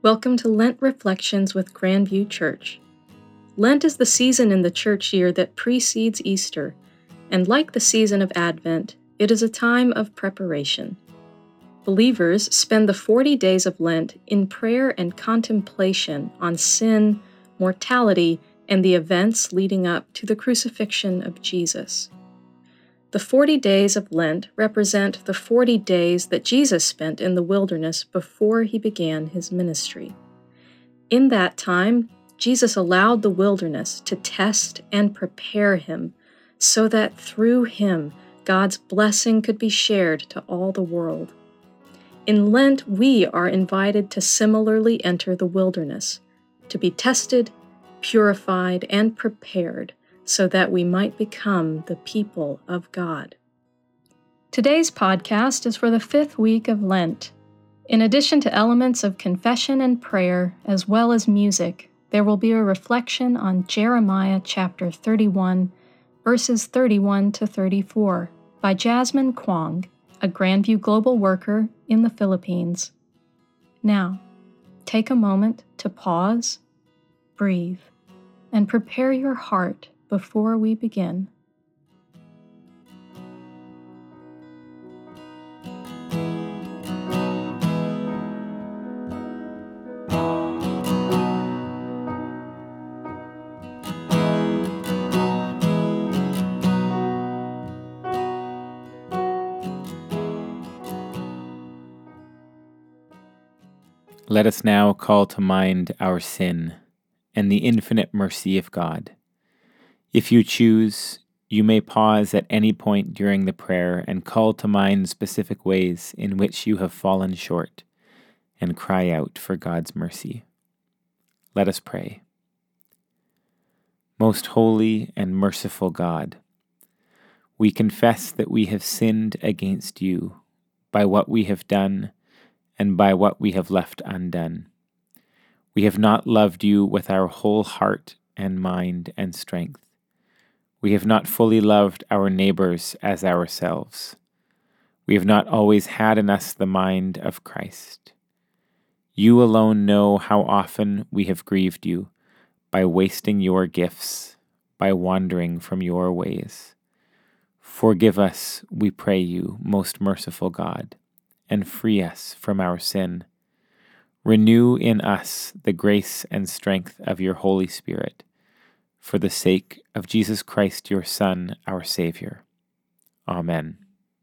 Welcome to Lent Reflections with Grandview Church. Lent is the season in the church year that precedes Easter, and like the season of Advent, it is a time of preparation. Believers spend the 40 days of Lent in prayer and contemplation on sin, mortality, and the events leading up to the crucifixion of Jesus. The 40 days of Lent represent the 40 days that Jesus spent in the wilderness before he began his ministry. In that time, Jesus allowed the wilderness to test and prepare him so that through him, God's blessing could be shared to all the world. In Lent, we are invited to similarly enter the wilderness, to be tested, purified, and prepared so that we might become the people of God. Today's podcast is for the 5th week of Lent. In addition to elements of confession and prayer, as well as music, there will be a reflection on Jeremiah chapter 31, verses 31 to 34, by Jasmine Kwong, a Grandview Global worker in the Philippines. Now, take a moment to pause, breathe, and prepare your heart before we begin. Let us now call to mind our sin and the infinite mercy of God. If you choose, you may pause at any point during the prayer and call to mind specific ways in which you have fallen short and cry out for God's mercy. Let us pray. Most holy and merciful God, we confess that we have sinned against you by what we have done and by what we have left undone. We have not loved you with our whole heart and mind and strength. We have not fully loved our neighbors as ourselves. We have not always had in us the mind of Christ. You alone know how often we have grieved you by wasting your gifts, by wandering from your ways. Forgive us, we pray you, most merciful God, and free us from our sin. Renew in us the grace and strength of your Holy Spirit, for the sake of Jesus Christ, your Son, our Savior. Amen.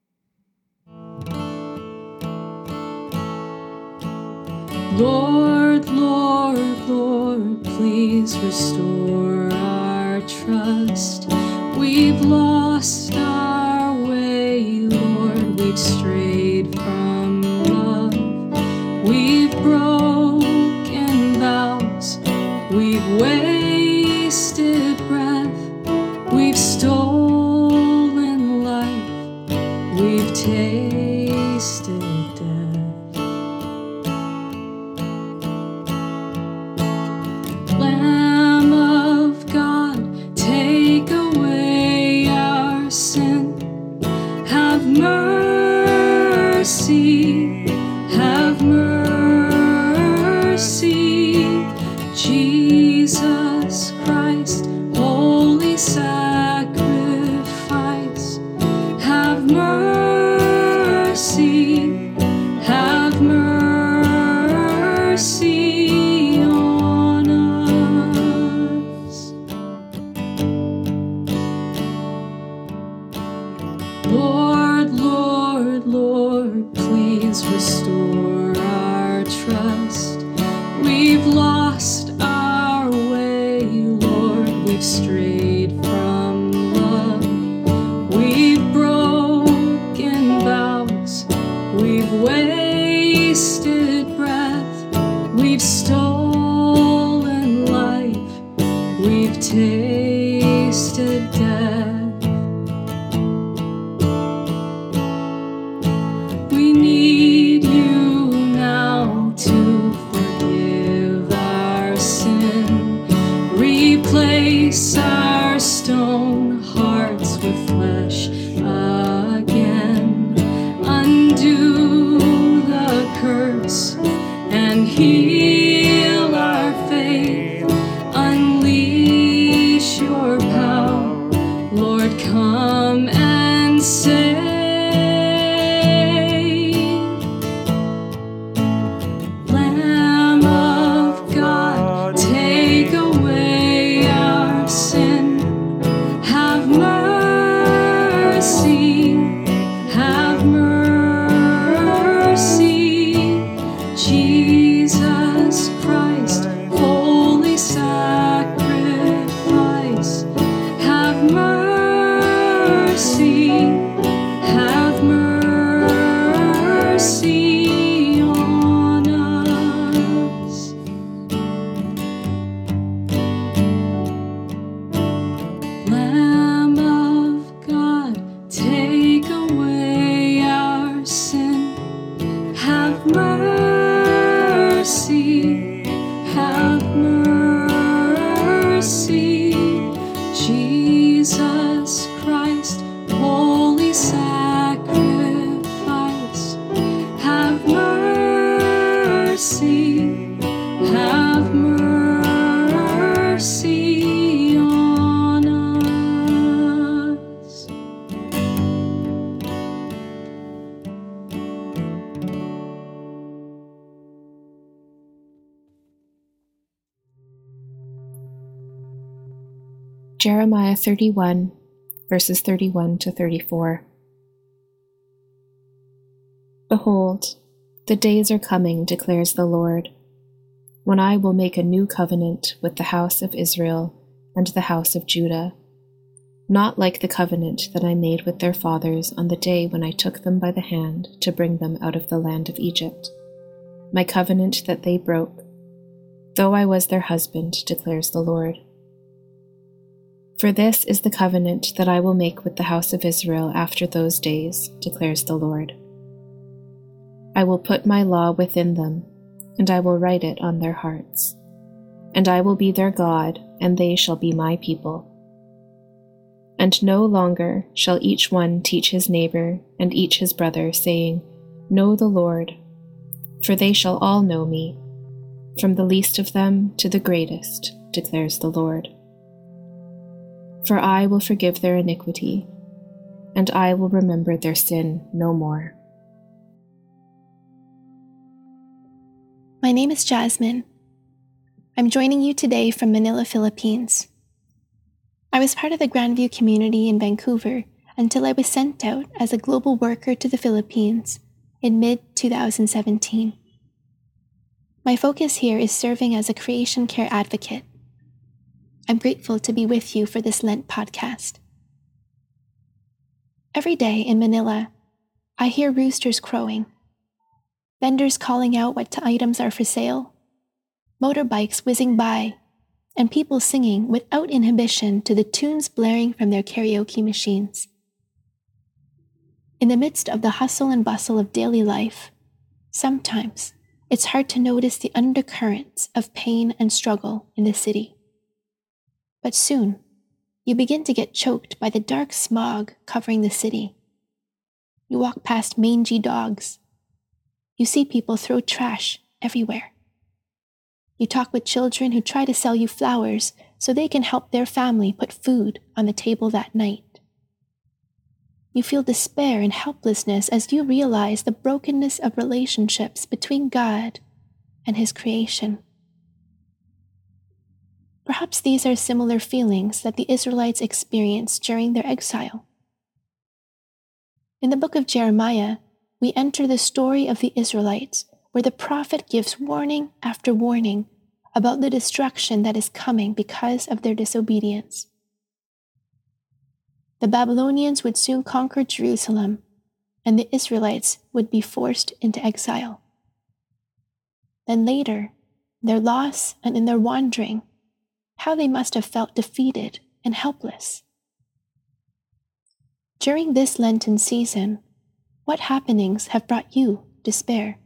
Lord, Lord, Lord, please restore our trust. We've lost our way, Lord, we've strayed from love. We've broken vows, we've wasted breath, we've stolen life, we've tasted death. Lamb of God, take away our sin. Have mercy, have mercy. Jesus Christ, holy sacrifice. Have mercy, have mercy on us. Lord, Lord, Lord, please restore our trust. We've lost our way, Lord, we've strayed from love. We've broken vows, we've wasted breath, we've stolen life, we've tasted death. We need you now to forgive our sin, replace our stone hearts with flesh again, undo the curse and heal have mercy on us. Lamb of God, take away our sin. Have mercy, have mercy. Jesus Christ, holy sacrifice, have mercy, have mercy on us. Jeremiah 31, verses 31 to 34. Behold, the days are coming, declares the Lord, when I will make a new covenant with the house of Israel and the house of Judah, not like the covenant that I made with their fathers on the day when I took them by the hand to bring them out of the land of Egypt, my covenant that they broke, though I was their husband, declares the Lord. For this is the covenant that I will make with the house of Israel after those days, declares the Lord. I will put my law within them, and I will write it on their hearts. And I will be their God, and they shall be my people. And no longer shall each one teach his neighbor and each his brother, saying, Know the Lord, for they shall all know me, from the least of them to the greatest, declares the Lord. For I will forgive their iniquity, and I will remember their sin no more. My name is Jasmine. I'm joining you today from Manila, Philippines. I was part of the Grandview community in Vancouver until I was sent out as a global worker to the Philippines in mid-2017. My focus here is serving as a creation care advocate. I'm grateful to be with you for this Lent podcast. Every day in Manila, I hear roosters crowing, vendors calling out what items are for sale, motorbikes whizzing by, and people singing without inhibition to the tunes blaring from their karaoke machines. In the midst of the hustle and bustle of daily life, sometimes it's hard to notice the undercurrents of pain and struggle in the city. But soon, you begin to get choked by the dark smog covering the city. You walk past mangy dogs. You see people throw trash everywhere. You talk with children who try to sell you flowers so they can help their family put food on the table that night. You feel despair and helplessness as you realize the brokenness of relationships between God and His creation. Perhaps these are similar feelings that the Israelites experienced during their exile. In the book of Jeremiah, we enter the story of the Israelites, where the prophet gives warning after warning about the destruction that is coming because of their disobedience. The Babylonians would soon conquer Jerusalem, and the Israelites would be forced into exile. Then later, their loss and in their wandering, how they must have felt defeated and helpless. During this Lenten season, what happenings have brought you despair?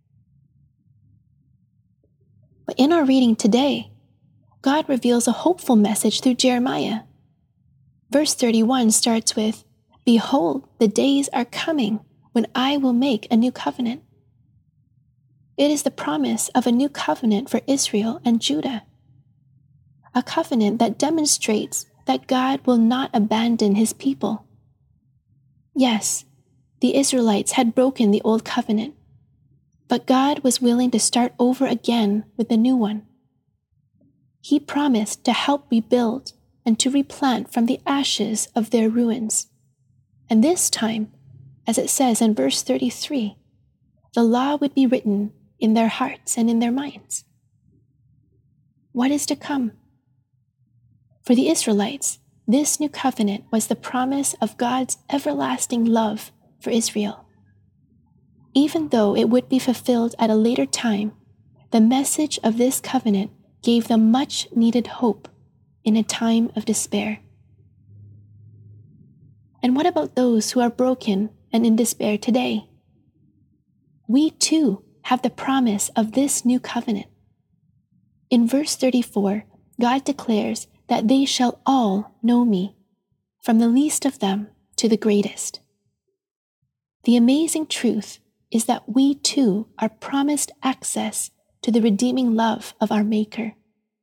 But in our reading today, God reveals a hopeful message through Jeremiah. Verse 31 starts with, Behold, the days are coming when I will make a new covenant. It is the promise of a new covenant for Israel and Judah. A covenant that demonstrates that God will not abandon His people. Yes, the Israelites had broken the old covenant, but God was willing to start over again with the new one. He promised to help rebuild and to replant from the ashes of their ruins. And this time, as it says in verse 33, the law would be written in their hearts and in their minds. What is to come? For the Israelites, This new covenant was the promise of God's everlasting love for Israel. Even though it would be fulfilled at a later time, the message of this covenant gave them much needed hope in a time of despair. And what about those who are broken and in despair today? We too have the promise of this new covenant. In verse 34, God declares that they shall all know me, from the least of them to the greatest. The amazing truth is that we too are promised access to the redeeming love of our Maker.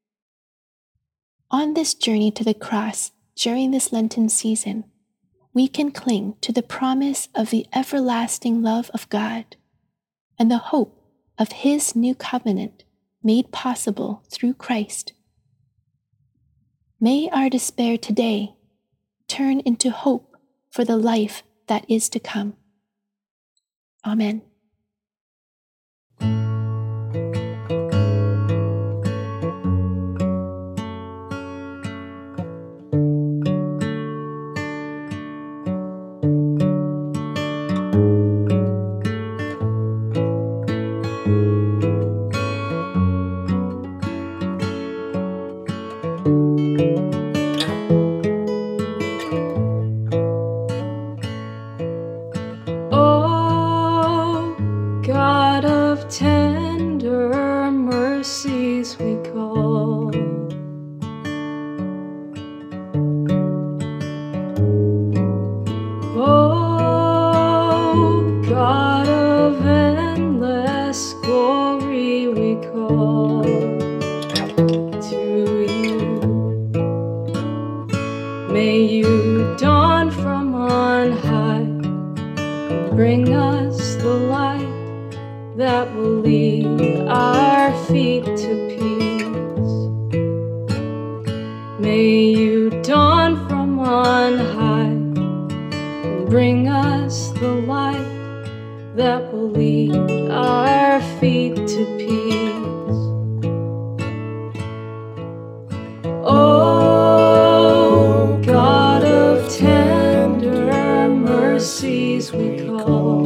On this journey to the cross during this Lenten season, we can cling to the promise of the everlasting love of God and the hope of His new covenant made possible through Christ. May our despair today turn into hope for the life that is to come. Amen. Oh, God of tender mercies we call. Oh, God of endless glory we call to you. May you dawn from on high, bring us the light that will lead our feet to peace. May you dawn from on high, bring us the light that will lead our feet to peace. Oh, God of tender mercies we call.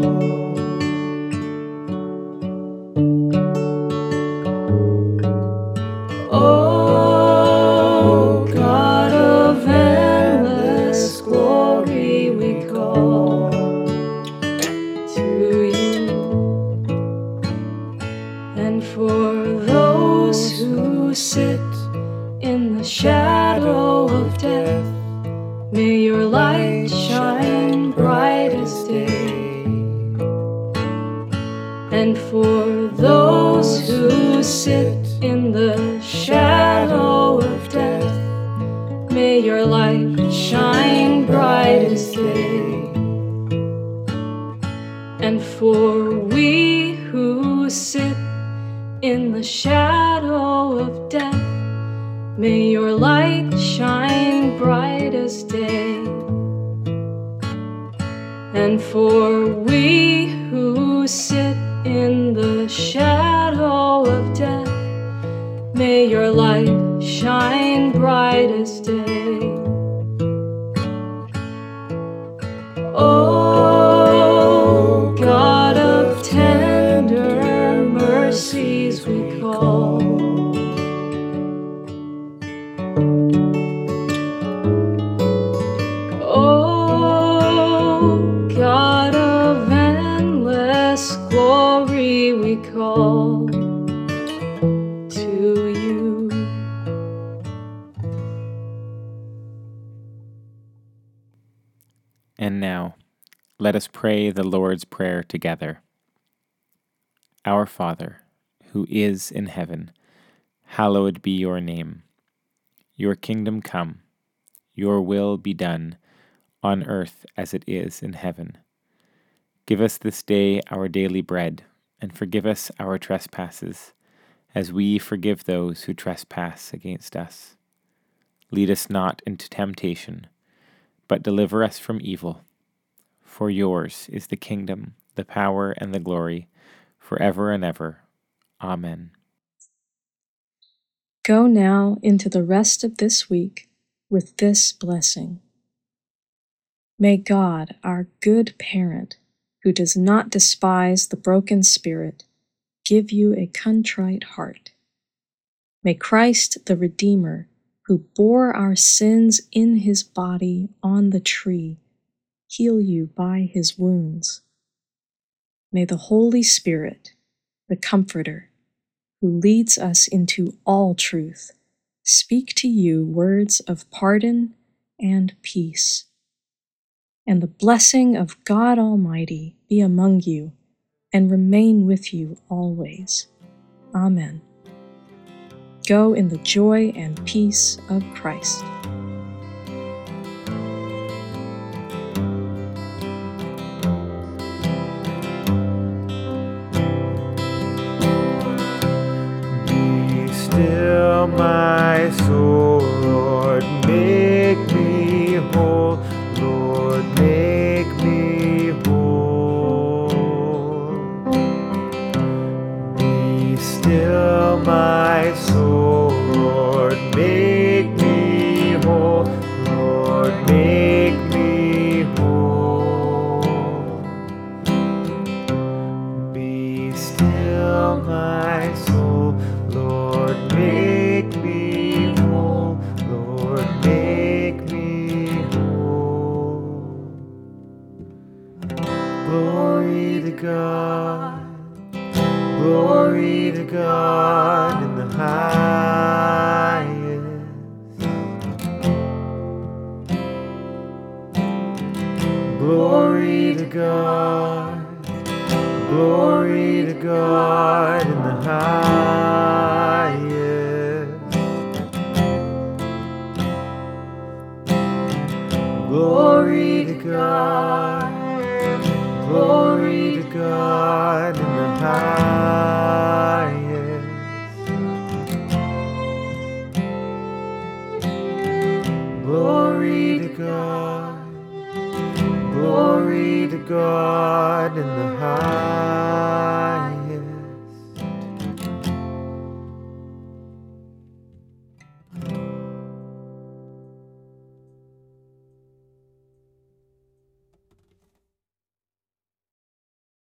Oh, God of endless glory we call to you. And for those who sit in the shadow of death, may your light shine bright as day. And for those who sit in the shadow of death, may your light shine bright as day. And for we who sit in the shadow of death, may your light shine bright as day. And for we who sit in the shadow of death, may your light shine bright as day. Oh, God of tender mercies we call. Oh, God of endless glory we call to you. And now, let us pray the Lord's Prayer together. Our Father, who is in heaven, hallowed be your name. Your kingdom come, your will be done, on earth as it is in heaven. Give us this day our daily bread, and forgive us our trespasses, as we forgive those who trespass against us. Lead us not into temptation, but deliver us from evil. For yours is the kingdom, the power, and the glory, forever and ever. Amen. Go now into the rest of this week with this blessing. May God, our good parent, who does not despise the broken spirit, give you a contrite heart. May Christ the Redeemer, who bore our sins in his body on the tree, heal you by his wounds. May the Holy Spirit, the Comforter, who leads us into all truth, speak to you words of pardon and peace. And the blessing of God Almighty be among you and remain with you always. Amen. Go in the joy and peace of Christ. Be still, my soul, Lord, make me whole. Lord, make me whole. Be still, my soul, Lord, make me whole. Lord, make me whole. Be still, my soul, Lord, make me whole. Lord, make me whole. Glory to God. Glory to God in the highest. Glory to God. Glory to God in the highest. Glory to God. Glory to God in the highest. Glory to God. Glory to God